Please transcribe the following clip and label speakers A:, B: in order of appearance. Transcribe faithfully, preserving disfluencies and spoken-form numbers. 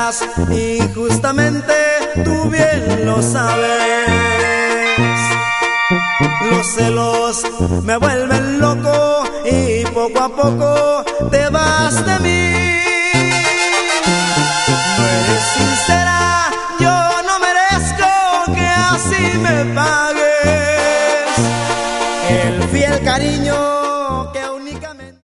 A: esperas y justamente tú bien lo sabes. Los celos me vuelven loco y poco a poco te vas de mí. No eres sincera, yo no merezco que así me pagues el fiel cariño